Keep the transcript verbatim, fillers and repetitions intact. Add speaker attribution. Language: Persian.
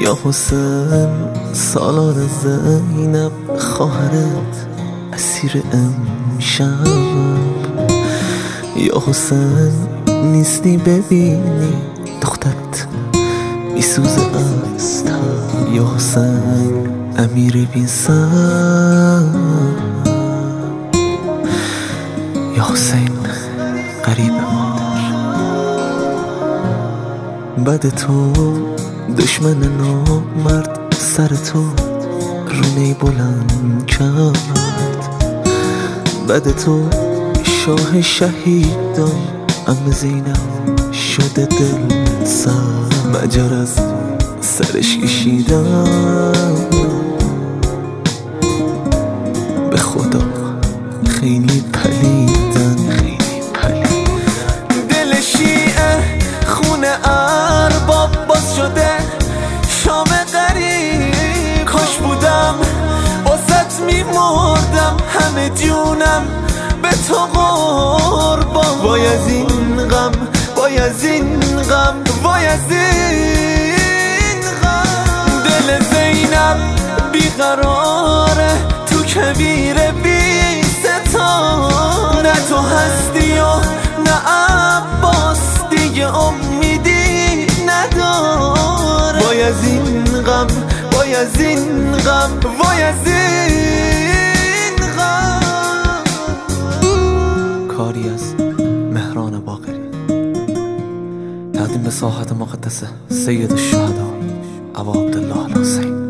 Speaker 1: یا حسین سالار زینب خواهرت اسیر امشب، یا حسین نیستی ببینی دخترت میسوزه از تب، یا حسین امیر بی سر، یا حسین قریب مادر. بعد تو دشمن نامرد سر تو رونه بلند کرد، بعد تو شاه شهیدان ام زینب شده دل سر، مجر از سرش کشیدم به خدا خیلی پلیدن، خیلی پلیدن. دل شیعه خونه ارباب باز شده شام غریب، کاش بودم واسط میمردم همه جونم به تو قربان. وای از این غم، وای از این غم، وای از این غم. دل زینب بیقراره تو کویر بی ستاره، نه تو هستی و نه عباس دیگه امیدی نداره. وای از این غم، وای از این غم، وای از این غم. کاری از مهران باقری، تقدیم به ساحت مقدس سید الشهدا ابا عبدالله الحسین.